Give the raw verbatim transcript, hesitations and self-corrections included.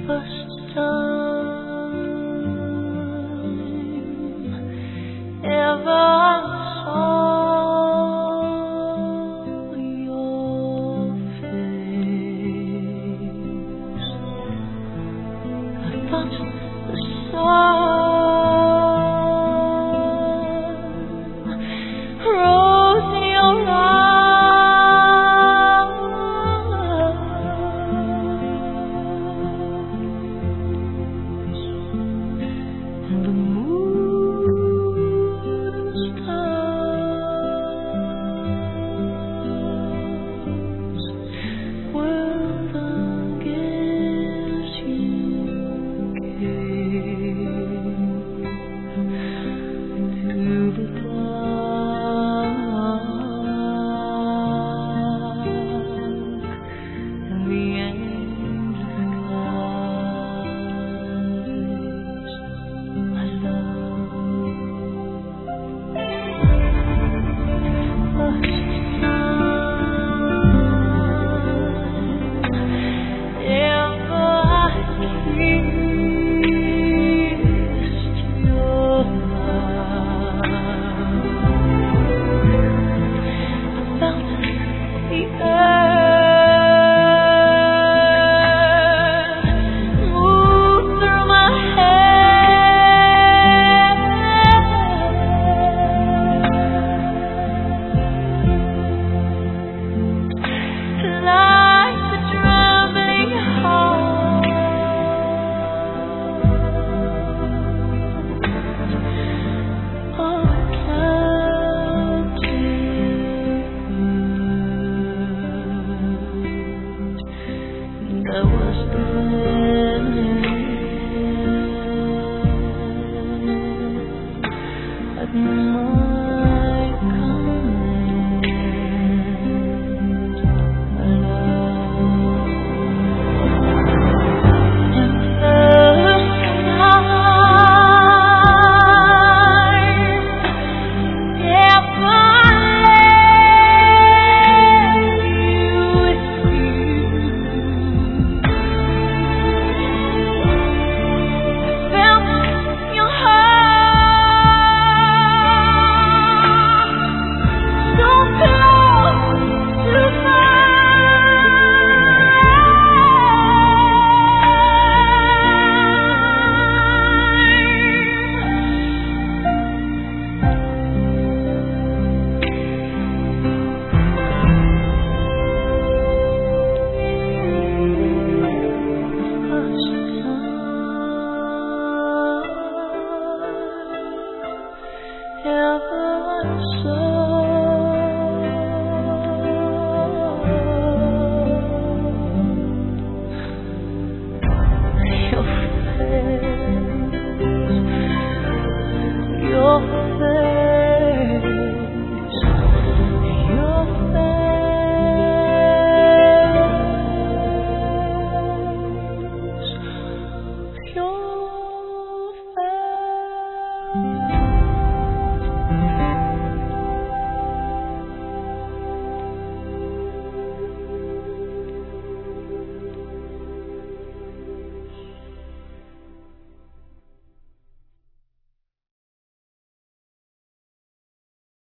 first time ever saw your face, I thought the sun rose in your eyes, and the moon and stars were the gifts you gave to the dark and the endless skies, my love. First time ever I kissed your mouth, I felt the earth move through my head, like the trembling heart of a captive bird. And I was there.